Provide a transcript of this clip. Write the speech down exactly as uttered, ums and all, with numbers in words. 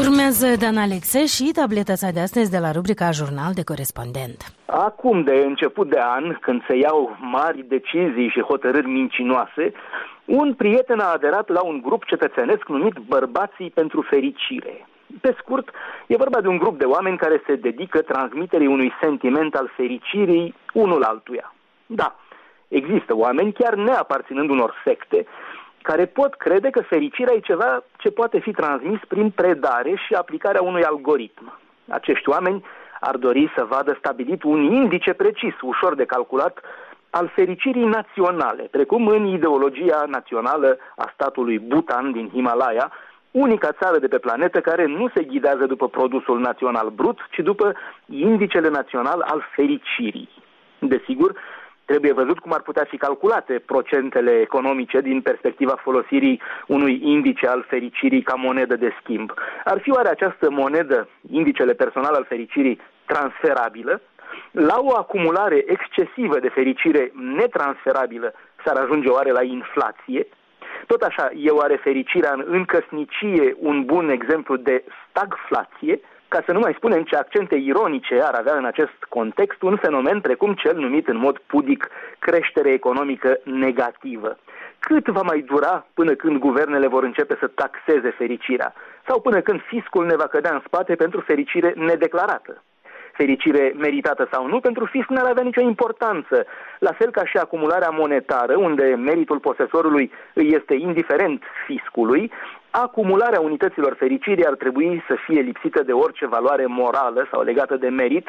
Urmează Dan Alexe și tableta sa de astăzi de la rubrica Jurnal de Corespondent. Acum de început de an, când se iau mari decizii și hotărâri mincinoase, un prieten a aderat la un grup cetățenesc numit Bărbații pentru Fericire. Pe scurt, e vorba de un grup de oameni care se dedică transmiterii unui sentiment al fericirii unul altuia. Da, există oameni, chiar neaparținând unor secte, care pot crede că fericirea e ceva ce poate fi transmis prin predare și aplicarea unui algoritm. Acești oameni ar dori să vadă stabilit un indice precis, ușor de calculat, al fericirii naționale, precum în ideologia națională a statului Bhutan din Himalaya, unica țară de pe planetă care nu se ghidează după produsul național brut, ci după indicele național al fericirii. Desigur, trebuie văzut cum ar putea fi calculate procentele economice din perspectiva folosirii unui indice al fericirii ca monedă de schimb. Ar fi oare această monedă, indicele personal al fericirii, transferabilă? La o acumulare excesivă de fericire netransferabilă s-ar ajunge oare la inflație? Tot așa, e oare fericirea în căsnicie un bun exemplu de stagflație? Ca să nu mai spunem ce accente ironice ar avea în acest context un fenomen precum cel numit în mod pudic creștere economică negativă. Cât va mai dura până când guvernele vor începe să taxeze fericirea? Sau până când fiscul ne va cădea în spate pentru fericire nedeclarată? Fericire meritată sau nu, pentru fisc n-ar avea nicio importanță, la fel ca și acumularea monetară, unde meritul posesorului îi este indiferent fiscului. Acumularea unităților fericirii ar trebui să fie lipsită de orice valoare morală sau legată de merit,